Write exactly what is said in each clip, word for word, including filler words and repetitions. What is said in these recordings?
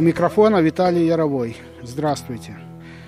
микрофона Виталий Яровой. Здравствуйте.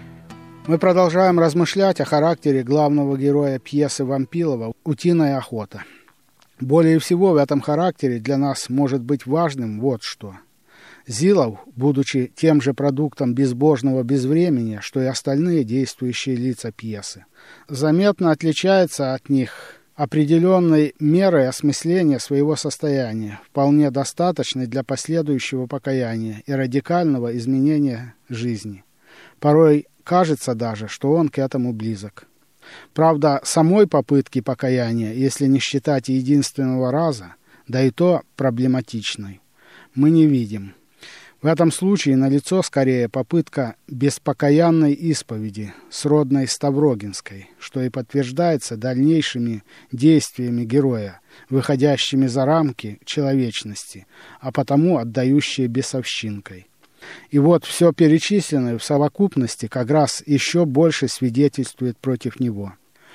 Мы продолжаем размышлять о характере главного героя пьесы Вампилова «Утиная охота». Более всего в этом характере для нас может быть важным вот что. Зилов, будучи тем же продуктом безбожного безвременья, что и остальные действующие лица пьесы, заметно отличается от них определенной мерой осмысления своего состояния, вполне достаточной для последующего покаяния и радикального изменения жизни. Порой кажется даже, что он к этому близок. Правда, самой попытки покаяния, если не считать единственного раза, да и то проблематичной, мы не видим. В этом случае налицо скорее попытка беспокаянной исповеди, сродной Ставрогинской, что и подтверждается дальнейшими действиями героя, выходящими за рамки человечности, а потому отдающие бесовщинкой. И вот все перечисленное в совокупности как раз еще больше свидетельствует против него.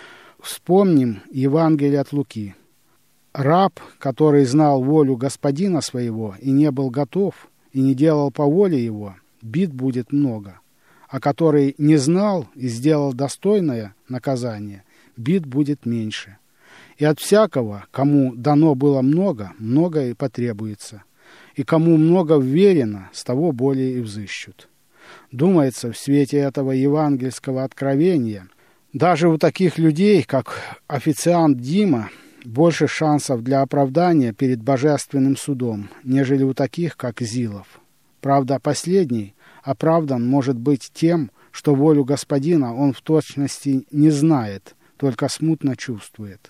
Вспомним Евангелие от Луки. Раб, который знал волю господина своего и не был готов, и не делал по воле его, бит будет много, а который не знал и сделал достойное наказание, бит будет меньше. И от всякого, кому дано было много, многое и потребуется, и кому много вверено, с того более и взыщут. Думается, в свете этого евангельского откровения, даже у таких людей, как официант Дима, больше шансов для оправдания перед божественным судом, нежели у таких, как Зилов. Правда, последний оправдан может быть тем, что волю господина он в точности не знает, только смутно чувствует.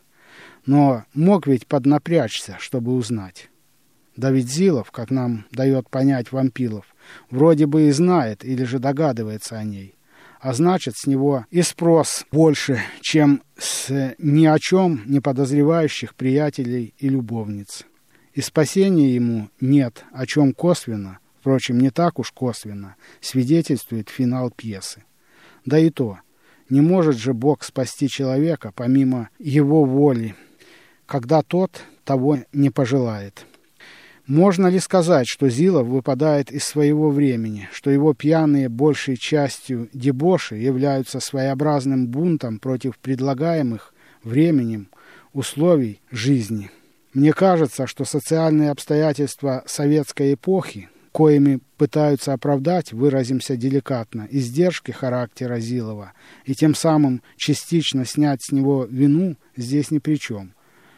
Но мог ведь поднапрячься, чтобы узнать. Да ведь Зилов, как нам дает понять Вампилов, вроде бы и знает или же догадывается о ней. А значит, с него и спрос больше, чем с ни о чем не подозревающих приятелей и любовниц. И спасения ему нет, о чем косвенно, впрочем, не так уж косвенно, свидетельствует финал пьесы. Да и то, не может же Бог спасти человека помимо его воли, когда тот того не пожелает. Можно ли сказать, что Зилов выпадает из своего времени, что его пьяные большей частью дебоши являются своеобразным бунтом против предлагаемых временем условий жизни? Мне кажется, что социальные обстоятельства советской эпохи, коими пытаются оправдать, выразимся деликатно, издержки характера Зилова и тем самым частично снять с него вину, здесь ни при чем.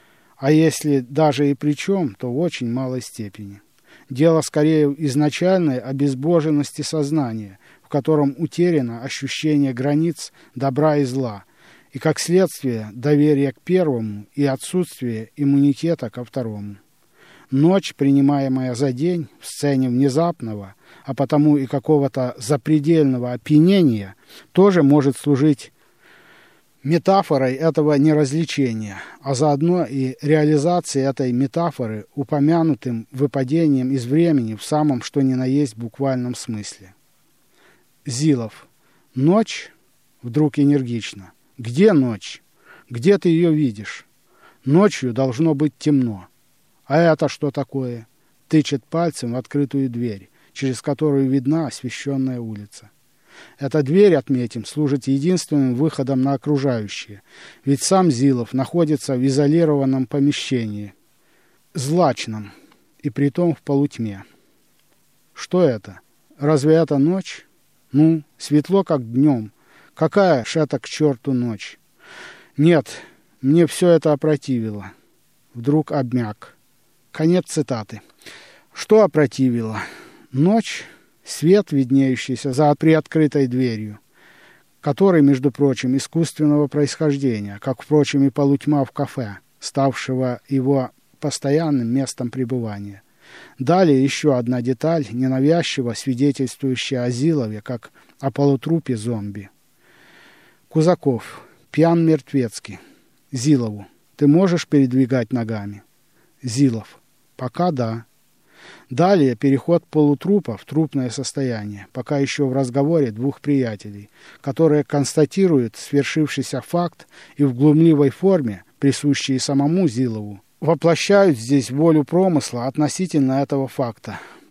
А если даже и при чем, то в очень малой степени. Дело скорее в изначальной обезбоженности сознания, в котором утеряно ощущение границ добра и зла, и, как следствие, доверие к первому и отсутствие иммунитета ко второму. Ночь, принимаемая за день, в сцене внезапного, а потому и какого-то запредельного опьянения, тоже может служить метафорой этого неразличения, а заодно и реализацией этой метафоры упомянутым выпадением из времени в самом что ни на есть буквальном смысле. Зилов. Ночь? Вдруг энергично. Где ночь? Где ты ее видишь? Ночью должно быть темно. А это что такое? Тычет пальцем в открытую дверь, через которую видна освещенная улица. Эта дверь, отметим, служит единственным выходом на окружающее, ведь сам Зилов находится в изолированном помещении, злачном, и притом в полутьме. Что это? Разве это ночь? Ну, светло, как днем. Какая ж это к черту ночь? Нет, мне все это опротивило. Вдруг обмяк. Конец цитаты. Что опротивило? Ночь... Свет, виднеющийся за приоткрытой дверью, который, между прочим, искусственного происхождения, как, впрочем, и полутьма в кафе, ставшего его постоянным местом пребывания. Далее еще одна деталь, ненавязчиво свидетельствующая о Зилове, как о полутрупе зомби. Кузаков, пьян мертвецкий. Зилову: ты можешь передвигать ногами? Зилов: пока да. Далее переход полутрупа в трупное состояние, пока еще в разговоре двух приятелей, которые констатируют свершившийся факт и в глумливой форме, присущей самому Зилову, воплощают здесь волю промысла относительно этого факта,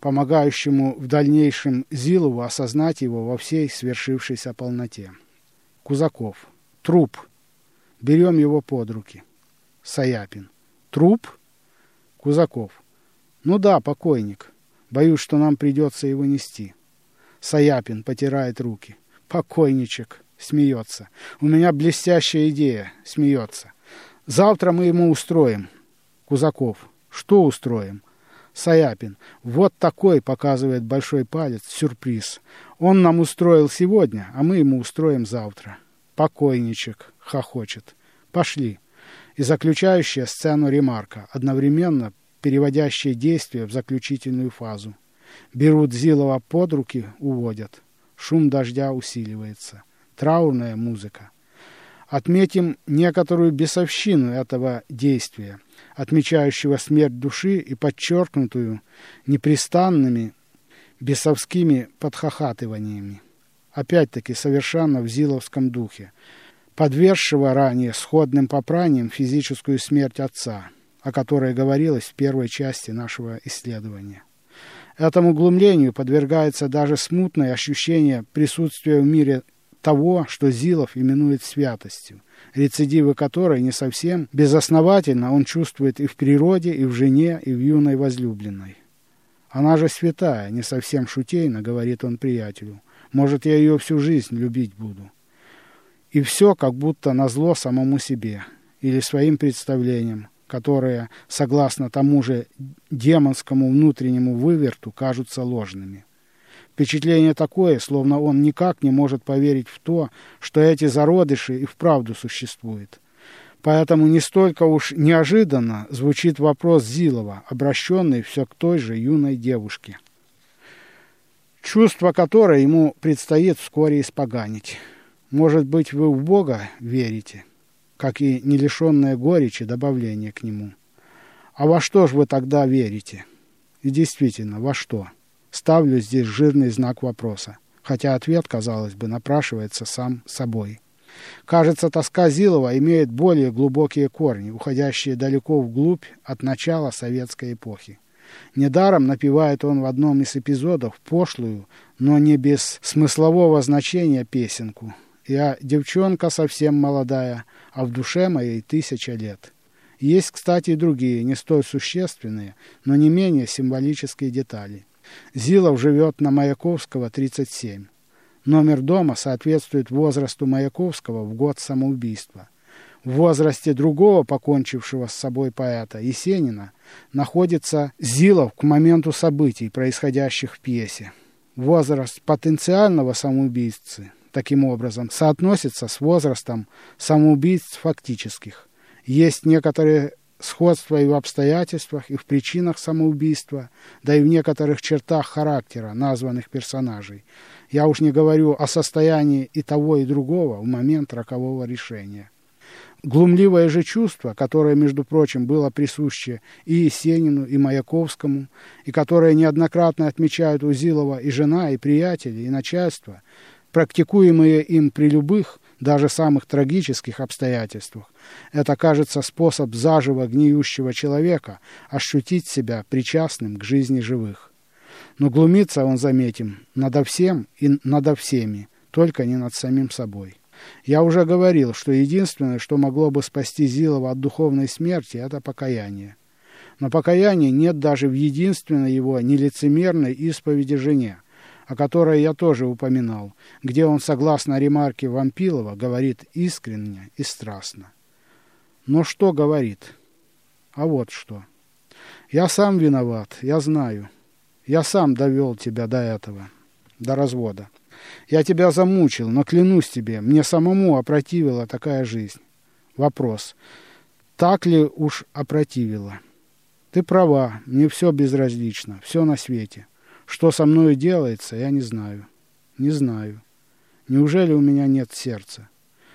помогающему в дальнейшем Зилову осознать его во всей свершившейся полноте. Кузаков. Труп. Берем его под руки. Саяпин. Труп? Кузаков. Ну да, покойник. Боюсь, что нам придется его нести. Саяпин потирает руки. Покойничек. Смеется. У меня блестящая идея. Смеется. Завтра мы ему устроим. Кузаков. Что устроим? Саяпин. Вот такой, показывает большой палец, сюрприз. Он нам устроил сегодня, а мы ему устроим завтра. Покойничек. Хохочет. Пошли. И заключающая сцену ремарка, одновременно переводящая действие в заключительную фазу. Берут Зилова под руки, уводят. Шум дождя усиливается. Траурная музыка. Отметим некоторую бесовщину этого действия, отмечающего смерть души и подчеркнутую непрестанными бесовскими подхахатываниями. Опять-таки совершенно в зиловском духе, подвергшего ранее сходным попраниям физическую смерть отца, о которой говорилось в первой части нашего исследования. Этому глумлению подвергается даже смутное ощущение присутствия в мире того, что Зилов именует святостью, рецидивы которой не совсем безосновательно он чувствует и в природе, и в жене, и в юной возлюбленной. Она же святая, не совсем шутейно, говорит он приятелю. Может, я ее всю жизнь любить буду. И все как будто назло самому себе или своим представлениям, которые, согласно тому же демонскому внутреннему выверту, кажутся ложными. Впечатление такое, словно он никак не может поверить в то, что эти зародыши и вправду существуют. Поэтому не столько уж неожиданно звучит вопрос Зилова, обращенный все к той же юной девушке, чувство которой ему предстоит вскоре испоганить. Может быть, вы в Бога верите, как и не лишенное горечи добавление к нему. А во что же вы тогда верите? И действительно, во что? Ставлю здесь жирный знак вопроса, хотя ответ, казалось бы, напрашивается сам собой. Кажется, тоска Зилова имеет более глубокие корни, уходящие далеко вглубь от начала советской эпохи. Недаром напевает он в одном из эпизодов пошлую, но не без смыслового значения песенку. «Я девчонка совсем молодая, а в душе моей тысяча лет». Есть, кстати, и другие, не столь существенные, но не менее символические детали. Зилов живет на Маяковского, тридцать семь. Номер дома соответствует возрасту Маяковского в год самоубийства. В возрасте другого покончившего с собой поэта, Есенина, находится Зилов к моменту событий, происходящих в пьесе. Возраст потенциального самоубийцы, таким образом, соотносится с возрастом самоубийств фактических. Есть некоторые сходство и в обстоятельствах, и в причинах самоубийства, да и в некоторых чертах характера названных персонажей. Я уж не говорю о состоянии и того, и другого в момент рокового решения. Глумливое же чувство, которое, между прочим, было присуще и Есенину, и Маяковскому, и которое неоднократно отмечают у Зилова и жена, и приятели, и начальство, практикуемые им при любых, даже самых трагических обстоятельствах, это, кажется, способ заживо гниющего человека ощутить себя причастным к жизни живых. Но глумится он, заметим, надо всем и надо всеми, только не над самим собой. Я уже говорил, что единственное, что могло бы спасти Зилова от духовной смерти, это покаяние. Но покаяния нет даже в единственной его нелицемерной исповеди жене, о которой я тоже упоминал, где он, согласно ремарке Вампилова, говорит искренне и страстно. Но что говорит? А вот что. Я сам виноват, я знаю. Я сам довел тебя до этого, до развода. Я тебя замучил, но клянусь тебе, мне самому опротивила такая жизнь. Вопрос. Так ли уж опротивила? Ты права, мне все безразлично, все на свете. Что со мною делается, я не знаю. Не знаю. Неужели у меня нет сердца?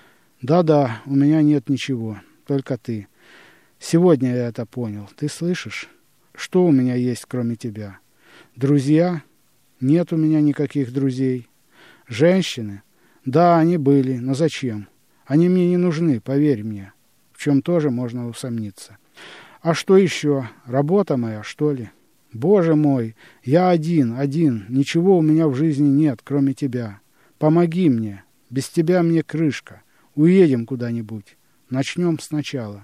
Да-да, у меня нет ничего, только ты. Сегодня я это понял. Ты слышишь? Что у меня есть, кроме тебя? Друзья? Нет у меня никаких друзей. Женщины? Да, они были, но зачем? Они мне не нужны, поверь мне. В чем тоже можно усомниться. А что еще? Работа моя, что ли? Боже мой, я один, один, ничего у меня в жизни нет, кроме тебя. Помоги мне, без тебя мне крышка. Уедем куда-нибудь, начнем сначала.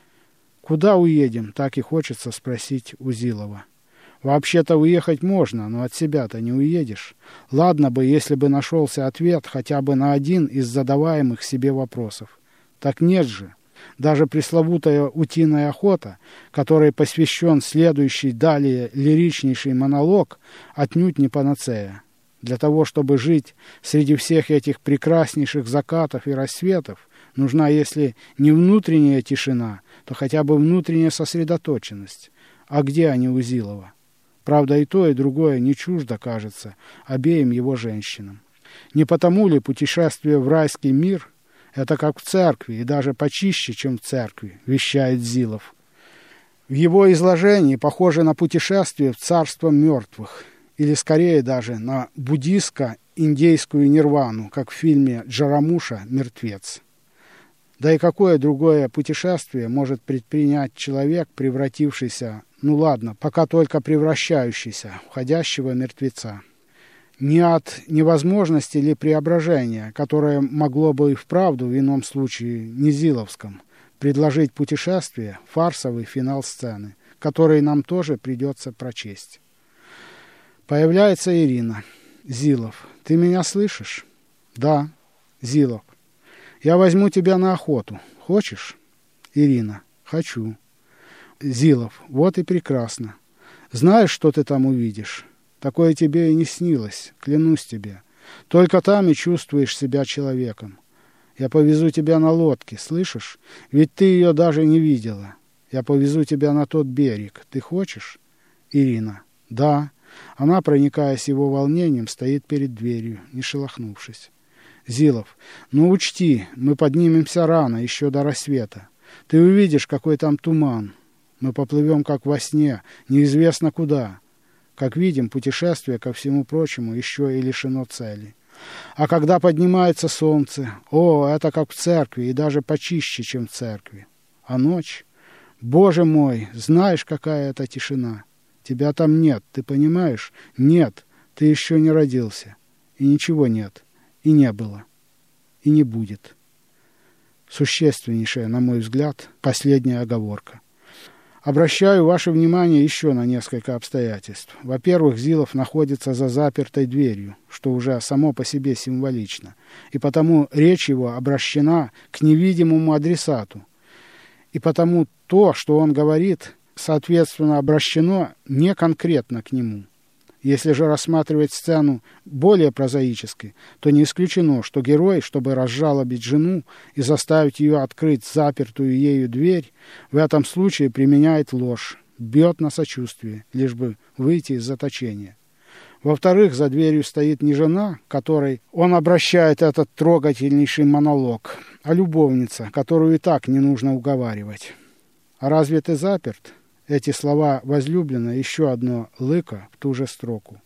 Куда уедем, так и хочется спросить у Зилова. Вообще-то уехать можно, но от себя-то не уедешь. Ладно бы, если бы нашелся ответ хотя бы на один из задаваемых себе вопросов. Так нет же. Даже пресловутая утиная охота, которой посвящен следующий далее лиричнейший монолог, отнюдь не панацея. Для того, чтобы жить среди всех этих прекраснейших закатов и рассветов, нужна, если не внутренняя тишина, то хотя бы внутренняя сосредоточенность. А где они у Зилова? Правда, и то, и другое не чуждо, кажется, обеим его женщинам. Не потому ли путешествие в райский мир – это как в церкви, и даже почище, чем в церкви, вещает Зилов. В его изложении похоже на путешествие в царство мертвых, или скорее даже на буддистско-индейскую нирвану, как в фильме Джарамуша «Мертвец». Да и какое другое путешествие может предпринять человек, превратившийся, ну ладно, пока только превращающийся, в ходящего мертвеца? Не от невозможности ли преображения, которое могло бы и вправду в ином случае, не зиловском, предложить путешествие, фарсовый финал сцены, который нам тоже придется прочесть. Появляется Ирина. Зилов. Ты меня слышишь? Да. Зилов. Я возьму тебя на охоту. Хочешь? Ирина. Хочу. Зилов. Вот и прекрасно. Знаешь, что ты там увидишь? Такое тебе и не снилось, клянусь тебе. Только там и чувствуешь себя человеком. Я повезу тебя на лодке, слышишь? Ведь ты ее даже не видела. Я повезу тебя на тот берег. Ты хочешь? Ирина. Да. Она, проникаясь его волнением, стоит перед дверью, не шелохнувшись. Зилов. Ну учти, мы поднимемся рано, еще до рассвета. Ты увидишь, какой там туман. Мы поплывем, как во сне, неизвестно куда. Как видим, путешествие, ко всему прочему, еще и лишено цели. А когда поднимается солнце, о, это как в церкви, и даже почище, чем в церкви. А ночь? Боже мой, знаешь, какая это тишина? Тебя там нет, ты понимаешь? Нет, ты еще не родился. И ничего нет, и не было, и не будет. Существеннейшая, на мой взгляд, последняя оговорка. Обращаю ваше внимание еще на несколько обстоятельств. Во-первых, Зилов находится за запертой дверью, что уже само по себе символично, и потому речь его обращена к невидимому адресату. И потому то, что он говорит, соответственно, обращено не конкретно к нему. Если же рассматривать сцену более прозаически, то не исключено, что герой, чтобы разжалобить жену и заставить ее открыть запертую ею дверь, в этом случае применяет ложь, бьет на сочувствие, лишь бы выйти из заточения. Во-вторых, за дверью стоит не жена, которой он обращает этот трогательнейший монолог, а любовница, которую и так не нужно уговаривать. «А разве ты заперт?» Эти слова возлюблена еще одно лыко в ту же строку,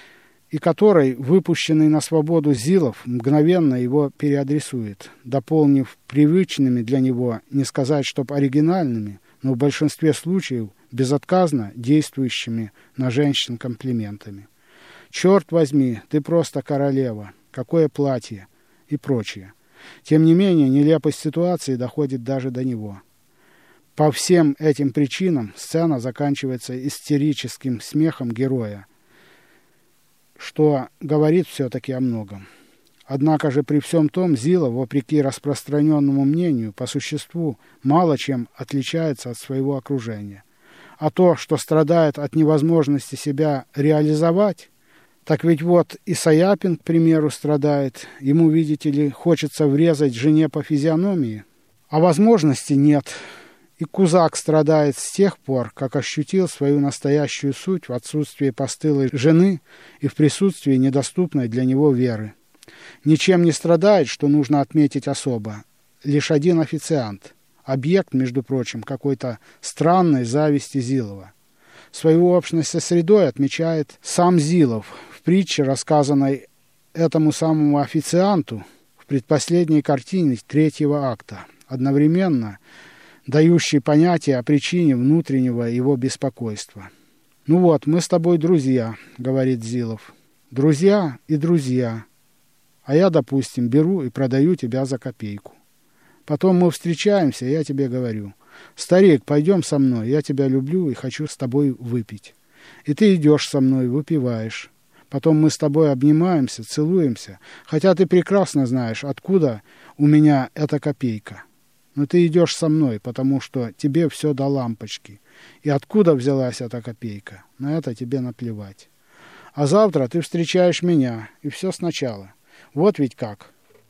и которой выпущенный на свободу Зилов мгновенно его переадресует, дополнив привычными для него, не сказать, чтоб оригинальными, но в большинстве случаев безотказно действующими на женщин комплиментами. «Черт возьми, ты просто королева! Какое платье!» и прочее. Тем не менее, нелепость ситуации доходит даже до него. По всем этим причинам сцена заканчивается истерическим смехом героя, что говорит все-таки о многом. Однако же при всем том Зилов, вопреки распространенному мнению, по существу мало чем отличается от своего окружения. А то, что страдает от невозможности себя реализовать, так ведь вот и Саяпин, к примеру, страдает. Ему, видите ли, хочется врезать жене по физиономии, а возможности нет. И Кузак страдает с тех пор, как ощутил свою настоящую суть в отсутствии постылой жены и в присутствии недоступной для него веры. Ничем не страдает, что нужно отметить особо, лишь один официант, объект, между прочим, какой-то странной зависти Зилова. Свою общность со средой отмечает сам Зилов в притче, рассказанной этому самому официанту в предпоследней картине третьего акта, одновременно дающий понятие о причине внутреннего его беспокойства. «Ну вот, мы с тобой друзья», — говорит Зилов. «Друзья и друзья. А я, допустим, беру и продаю тебя за копейку. Потом мы встречаемся, и я тебе говорю: старик, пойдем со мной, я тебя люблю и хочу с тобой выпить. И ты идешь со мной, выпиваешь. Потом мы с тобой обнимаемся, целуемся, хотя ты прекрасно знаешь, откуда у меня эта копейка. Но ты идешь со мной, потому что тебе все до лампочки. И откуда взялась эта копейка, на это тебе наплевать. А завтра ты встречаешь меня, и все сначала. Вот ведь как.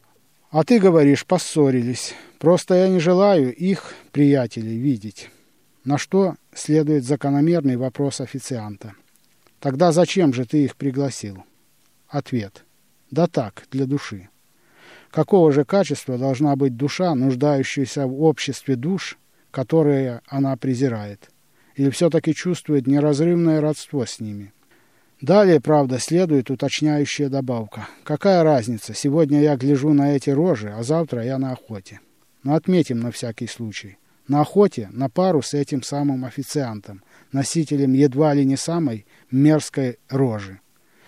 А ты говоришь, поссорились. Просто я не желаю их, приятелей, видеть». На что следует закономерный вопрос официанта: «Тогда зачем же ты их пригласил?» Ответ: «Да так, для души». Какого же качества должна быть душа, нуждающаяся в обществе душ, которые она презирает? Или все-таки чувствует неразрывное родство с ними? Далее, правда, следует уточняющая добавка. Какая разница, сегодня я гляжу на эти рожи, а завтра я на охоте. Но отметим на всякий случай. На охоте на пару с этим самым официантом, носителем едва ли не самой мерзкой рожи.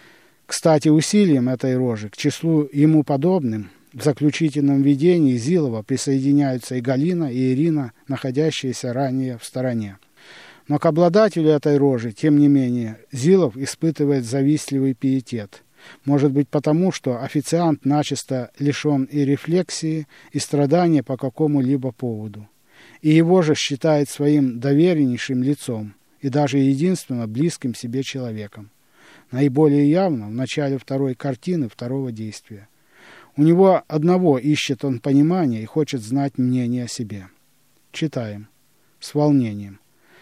Кстати, усилием этой рожи к числу ему подобным в заключительном видении Зилова присоединяются и Галина, и Ирина, находящиеся ранее в стороне. Но к обладателю этой рожи, тем не менее, Зилов испытывает завистливый пиетет. Может быть потому, что официант начисто лишен и рефлексии, и страдания по какому-либо поводу. И его же считает своим довереннейшим лицом и даже единственно близким себе человеком. Наиболее явно в начале второй картины второго действия. У него одного ищет он понимания и хочет знать мнение о себе. Читаем. С волнением.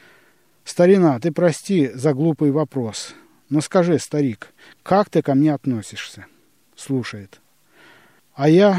«Старина, ты прости за глупый вопрос, но скажи, старик, как ты ко мне относишься?» Слушает. «А я...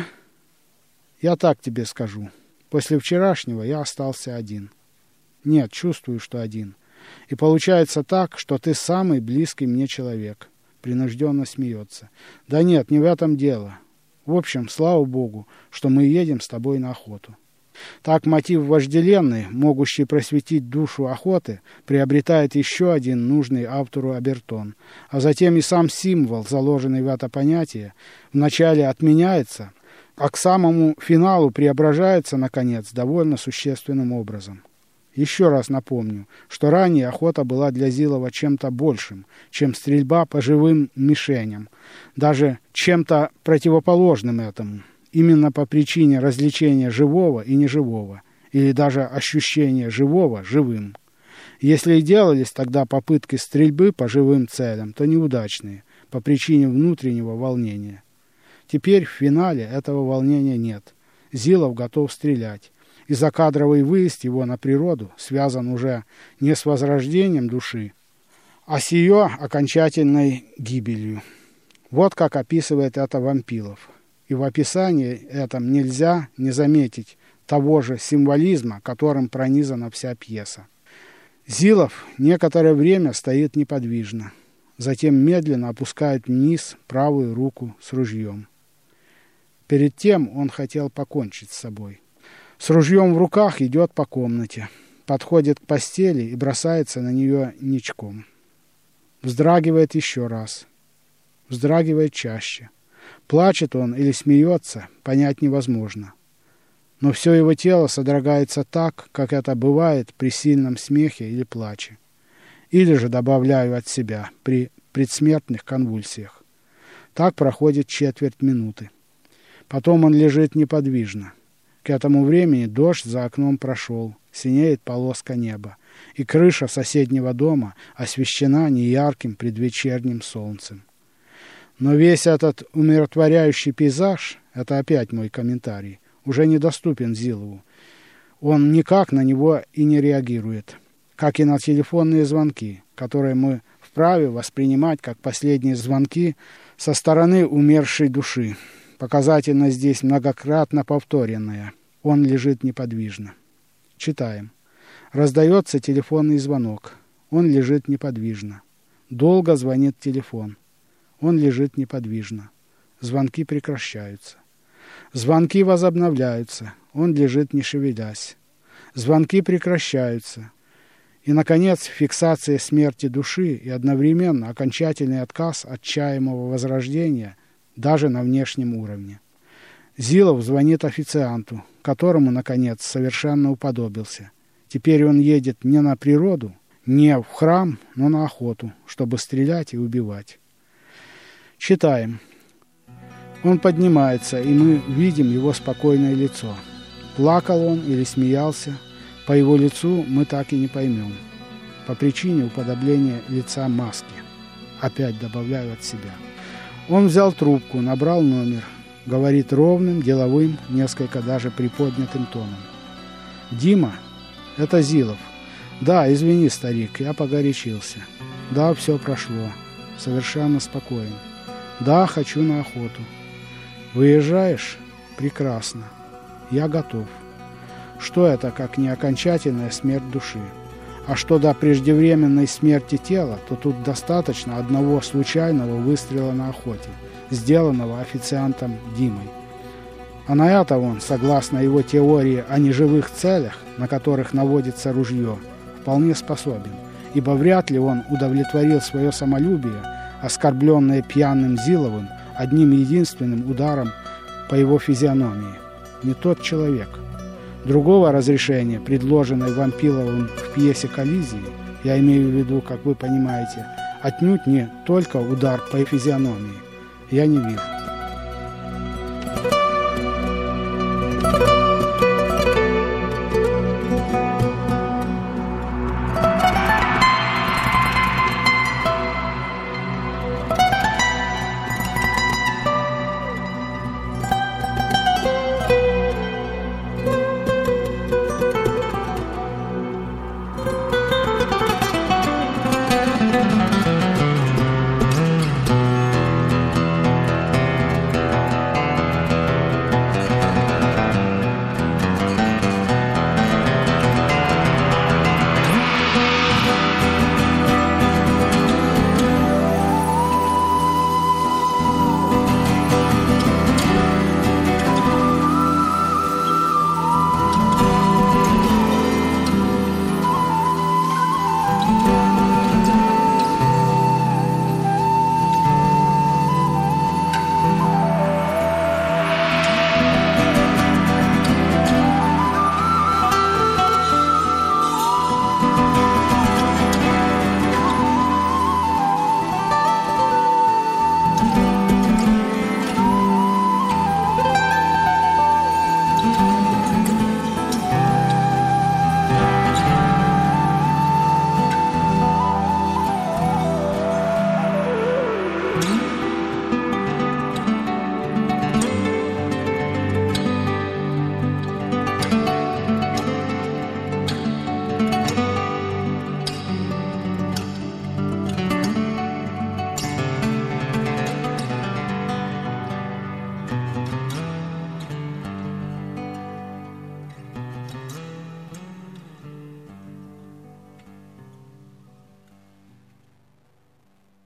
я так тебе скажу. После вчерашнего я остался один. Нет, чувствую, что один. И получается так, что ты самый близкий мне человек». Принужденно смеется. «Да нет, не в этом дело. В общем, слава Богу, что мы едем с тобой на охоту». Так мотив вожделенный, могущий просветить душу охоты, приобретает еще один нужный автору обертон, а затем и сам символ, заложенный в это понятие, вначале отменяется, а к самому финалу преображается, наконец, довольно существенным образом. Еще раз напомню, что ранее охота была для Зилова чем-то большим, чем стрельба по живым мишеням, даже чем-то противоположным этому. Именно по причине развлечения живого и неживого, или даже ощущения живого живым. Если и делались тогда попытки стрельбы по живым целям, то неудачные, по причине внутреннего волнения. Теперь в финале этого волнения нет. Зилов готов стрелять, и закадровый выезд его на природу связан уже не с возрождением души, а с ее окончательной гибелью. Вот как описывает это Вампилов. И в описании этом нельзя не заметить того же символизма, которым пронизана вся пьеса. Зилов некоторое время стоит неподвижно, затем медленно опускает вниз правую руку с ружьем. Перед тем он хотел покончить с собой. С ружьем в руках идет по комнате, подходит к постели и бросается на нее ничком. Вздрагивает еще раз, вздрагивает чаще. Плачет он или смеется, понять невозможно. Но все его тело содрогается так, как это бывает при сильном смехе или плаче. Или же, добавляю от себя, при предсмертных конвульсиях. Так проходит четверть минуты. Потом он лежит неподвижно. К этому времени дождь за окном прошел, синеет полоска неба, и крыша соседнего дома освещена неярким предвечерним солнцем. Но весь этот умиротворяющий пейзаж, это опять мой комментарий, уже недоступен Зилову. Он никак на него и не реагирует, как и на телефонные звонки, которые мы вправе воспринимать как последние звонки со стороны умершей души. Показательно здесь многократно повторенное. Он лежит неподвижно. Читаем. Раздается телефонный звонок. Он лежит неподвижно. Долго звонит телефон. Он лежит неподвижно. Звонки прекращаются. Звонки возобновляются. Он лежит не шевелясь. Звонки прекращаются. И, наконец, фиксация смерти души и одновременно окончательный отказ от чаемого возрождения даже на внешнем уровне. Зилов звонит официанту, которому, наконец, совершенно уподобился. Теперь он едет не на природу, не в храм, но на охоту, чтобы стрелять и убивать. Читаем. Он поднимается, и мы видим его спокойное лицо. Плакал он или смеялся, по его лицу мы так и не поймем. По причине уподобления лица маски. Опять добавляю от себя. Он взял трубку, набрал номер, говорит ровным, деловым, несколько даже приподнятым тоном. «Дима, это Зилов. Да, извини, старик, я погорячился. Да, все прошло. Совершенно спокоен. Да, хочу на охоту. Выезжаешь? Прекрасно. Я готов. Что это, как не окончательная смерть души? А что до преждевременной смерти тела, то тут достаточно одного случайного выстрела на охоте, сделанного официантом Димой. А на это он, согласно его теории о неживых целях, на которых наводится ружье, вполне способен, ибо вряд ли он удовлетворил свое самолюбие, оскорбленное пьяным Зиловым, одним единственным ударом по его физиономии. Не тот человек. Другого разрешения, предложенной Вампиловым в пьесе «Коллизии», я имею в виду, как вы понимаете, отнюдь не только удар по физиономии, я не вижу.